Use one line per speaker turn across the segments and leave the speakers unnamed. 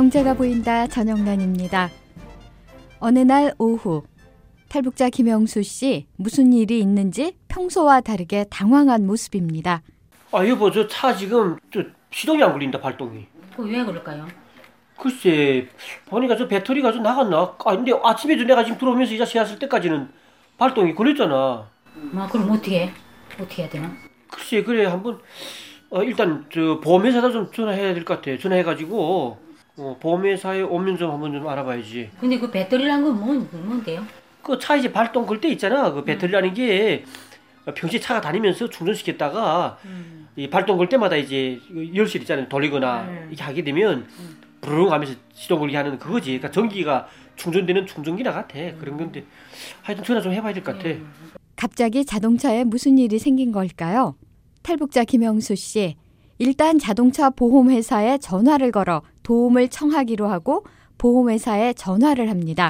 경제가 보인다 전영란입니다. 어느 날 오후 탈북자 김영수 씨 무슨 일이 있는지 평소와 다르게 당황한 모습입니다.
아 여보, 저 차 지금 시동이 안 걸린다. 발동이.
왜 그럴까요?
글쎄 보니까 저 배터리가 좀 나갔나? 근데 아침에도 내가 지금 들어오면서 이 자식 왔을 때까지는 발동이 걸렸잖아.
그럼 어떻게 해야 되나?
글쎄 그래 한번 일단 저 보험회사다 좀 전화해야 될 것 같아. 전화해가지고 보험회사에 오면 좀 한번 좀 알아봐야지.
근데 그 배터리란 건 뭔데요?
그 차 이제 발동 걸 때 있잖아. 그 배터리라는 게 평소에 차가 다니면서 충전시켰다가 이 발동 걸 때마다 이제 열쇠 있잖아요. 돌리거나 이렇게 하게 되면 부르릉 하면서 시동 걸게 하는 그거지. 그러니까 전기가 충전되는 충전기나 같아. 그런 건데 하여튼 전화 좀 해봐야 될 것 같아.
갑자기 자동차에 무슨 일이 생긴 걸까요? 탈북자 김영수 씨, 일단 자동차 보험회사에 전화를 걸어 도움을 청하기로 하고 보험회사에 전화를 합니다.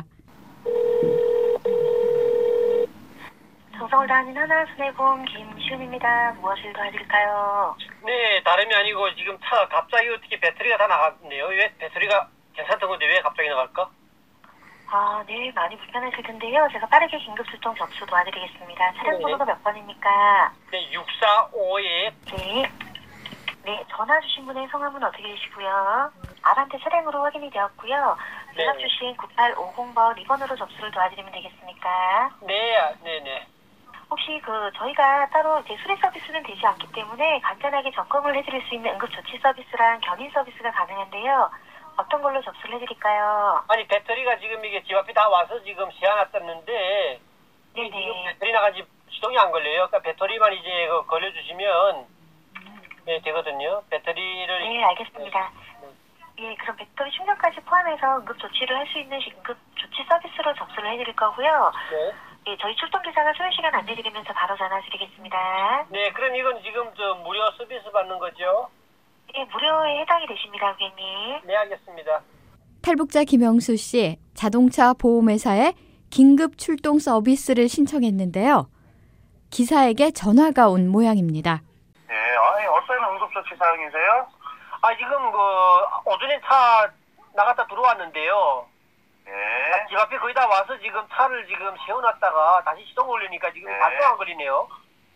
정성을 다하는 하나손해보험 김시은입니다. 무엇을 도와드릴까요?
네, 다름이 아니고 지금 차가 갑자기 어떻게 배터리가 다 나갔네요. 왜 배터리가 괜찮던 건데 왜 갑자기 나갈까?
네, 많이 불편하실 텐데요. 제가 빠르게 긴급 출동 접수 도와드리겠습니다. 차량 번호가 몇 번입니까?
네, 645에.
네, 전화 주신 분의 성함은 어떻게 되시고요? 아반떼 차량으로 확인이 되었고요. 연락 주신 9850번 2번으로 접수를 도와드리면 되겠습니까?
네네.
혹시 저희가 따로 이제 수리 서비스는 되지 않기 때문에 간단하게 점검을 해드릴 수 있는 응급조치 서비스랑 견인 서비스가 가능한데요. 어떤 걸로 접수를 해드릴까요?
아니 배터리가 지금 이게 집 앞에 다 와서 지금 시야놨었는데
네네.
지금 배터리 나가지 시동이 안 걸려요. 그러니까 배터리만 이제 걸려주시면 네 되거든요. 배터리를.
네, 알겠습니다. 예, 그럼 배터리 충전까지 포함해서 응급조치를 할 수 있는 응급조치 서비스로 접수를 해드릴 거고요.
네.
예, 저희 출동기사가 소요 시간 안내드리면서 바로 전화 드리겠습니다.
네, 그럼 이건 지금 무료 서비스 받는 거죠?
예, 무료에 해당이 되십니다, 고객님.
네, 알겠습니다.
탈북자 김영수 씨, 자동차 보험회사에 긴급 출동 서비스를 신청했는데요. 기사에게 전화가 온 모양입니다.
예, 어떤 응급조치 사항이세요?
지금 오전에 차 나갔다 들어왔는데요.
예.
집 앞에 거의 다 와서 지금 차를 지금 세워놨다가 다시 시동 걸리니까 지금 발동 안 걸리네요.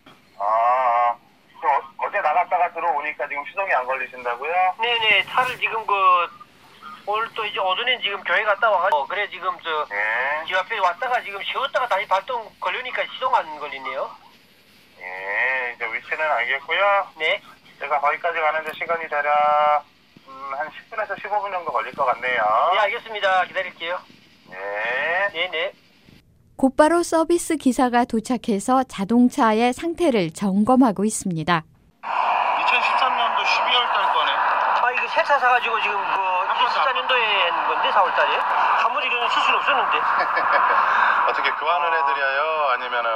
어제 나갔다가 들어오니까 지금 시동이 안 걸리신다고요?
네네, 차를 지금 오늘 또 이제 오전에 지금 교회 갔다 와가지고 그래 지금 집 앞에 왔다가 지금 세웠다가 다시 발동 걸리니까 시동 안 걸리네요.
예, 이제 위치는 알겠고요.
네.
제가 거기까지 가는데 시간이 대략 한 10분에서 15분 정도 걸릴 것 같네요.
네, 알겠습니다. 기다릴게요.
네.
네네.
곧바로 서비스 기사가 도착해서 자동차의 상태를 점검하고 있습니다.
2013년도 12월 달 거네.
이거 새 차 사가지고 지금 2014년도에 한 건데 4월 달에 아무리 이런 실수는 없었는데.
어떻게 교환을 해드려요? 아니면은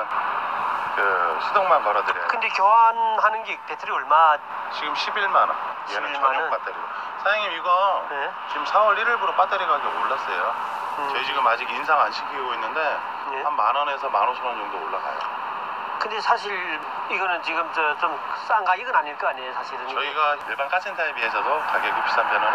시동만 걸어드려요?
근데 교환하는 게 배터리 얼마?
지금 11만 원. 얘는
11만
전용
원?
배터리고. 사장님 이거
네.
지금 4월 1일부로 배터리 가격 올랐어요. 저희 지금 아직 인상 안 시키고 있는데 한 10,000원에서 15,000원 정도 올라가요.
근데 사실 이거는 지금 좀 싼 가격은 아닐 거 아니에요, 사실은.
저희가 일반 가스센터에 비해서도 가격이 비싼 편은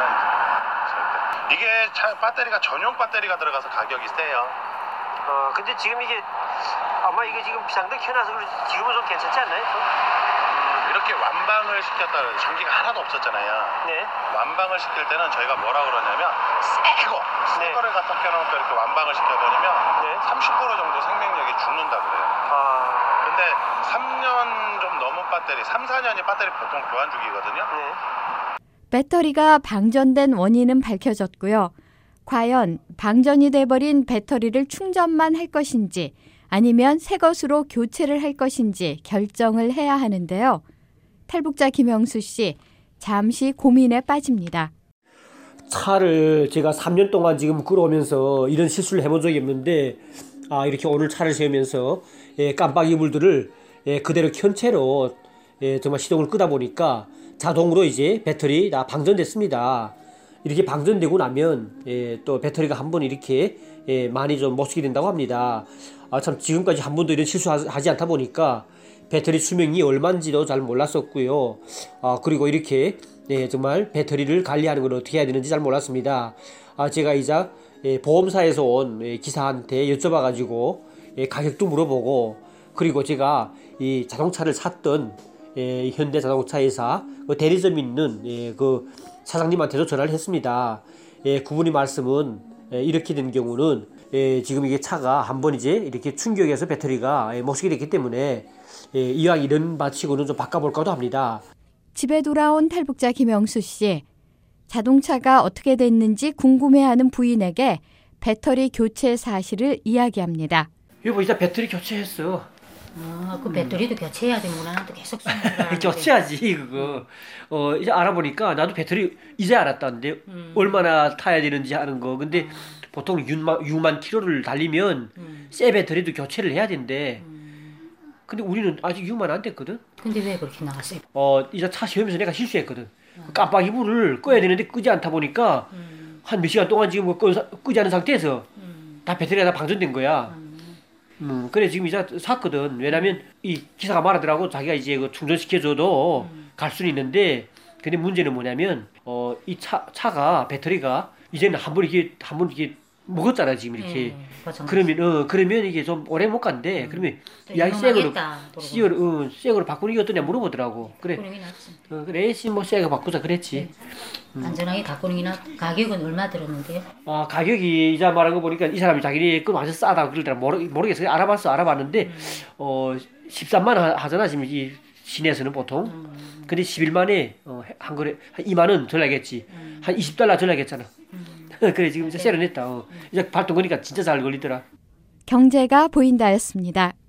절대. 이게 배터리가 전용 배터리가 들어가서 가격이 세요.
근데 지금 이게 아마 이게 지금 비상등 켜놔서 그런지 지금은 좀 괜찮지 않나요?
이렇게 완방을 시켰다 전기가 하나도 없었잖아요.
네.
완방을 시킬 때는 저희가 뭐라 그러냐면 새 거를 갖다 켜놓고 이렇게 완방을 시켜버리면 30% 정도 생명력이 죽는다 그래요. 근데 3년 좀 넘은 배터리, 3, 4년이 배터리 보통 교환 주기거든요.
배터리가 방전된 원인은 밝혀졌고요. 과연 방전이 돼버린 배터리를 충전만 할 것인지 아니면 새 것으로 교체를 할 것인지 결정을 해야 하는데요. 탈북자 김영수 씨, 잠시 고민에 빠집니다.
차를 제가 3년 동안 지금 끌어오면서 이런 실수를 해본 적이 없는데 이렇게 오늘 차를 세우면서 깜빡이 불들을 그대로 켠 채로 정말 시동을 끄다 보니까 자동으로 이제 배터리 다 방전됐습니다. 이렇게 방전되고 나면 또 배터리가 한번 이렇게 많이 좀 못 쓰게 된다고 합니다. 참 지금까지 한 번도 이런 실수하지 않다 보니까 배터리 수명이 얼마인지도 잘 몰랐었고요. 그리고 이렇게 정말 배터리를 관리하는 걸 어떻게 해야 되는지 잘 몰랐습니다. 제가 이제 보험사에서 온 기사한테 여쭤봐가지고 가격도 물어보고, 그리고 제가 이 자동차를 샀던 현대자동차회사 대리점 있는 그 사장님한테도 전화를 했습니다. 그분이 말씀은 이렇게 된 경우는 지금 이게 차가 한번 이제 이렇게 충격해서 배터리가 못 쓰게 됐기 때문에 이왕 이런 마치고는 좀 바꿔볼까도 합니다.
집에 돌아온 탈북자 김영수 씨. 자동차가 어떻게 됐는지 궁금해하는 부인에게 배터리 교체 사실을 이야기합니다.
여보, 이제 배터리 교체했어.
그 배터리도 교체해야 되는구나. 또 계속 쓰는 줄 알았는데.
교체하지 그거. 이제 알아보니까 나도 배터리 이제 알았다는데 얼마나 타야 되는지 하는 거. 근데 보통 6만 킬로를 달리면 새 배터리도 교체를 해야 된대. 근데 우리는 아직 6만 안 됐거든.
근데 왜 그렇게 나갔어요?
이제 차 세우면서 내가 실수했거든. 깜빡이 불을 꺼야 되는데 끄지 않다 보니까 한 몇 시간 동안 지금 끄지 않은 상태에서 다 배터리가 다 방전된 거야. 그래 지금 이제 샀거든. 왜냐면 이 기사가 말하더라고. 자기가 이제 그 충전시켜줘도 갈 수는 있는데, 근데 문제는 뭐냐면 이 차가 배터리가 이제는 한 번 이렇게 먹었잖아 지금 이렇게. 그러면 이게 좀 오래 못 간대. 그러면 야 새거로 바꾸는 게 어떠냐 물어보더라고. 그래. 그래 뭐 새거 바꾸자 그랬지.
안전하게 바꾸는 게나. 가격은 얼마 들었는데요?
가격이 이제 말한 거 보니까 이 사람이 자기네 그 완전 싸다 그러더라. 모르겠어요. 알아봤는데 13만 원 하잖아 지금 이 시내에서는 보통. 근데 11만에 한 거래 한 2만 원 전화겠지. 한 $20 전화겠잖아. 그래 지금 이제 세련했다. 이제 발동 거니까 진짜 잘 걸리더라.
경제가 보인다였습니다.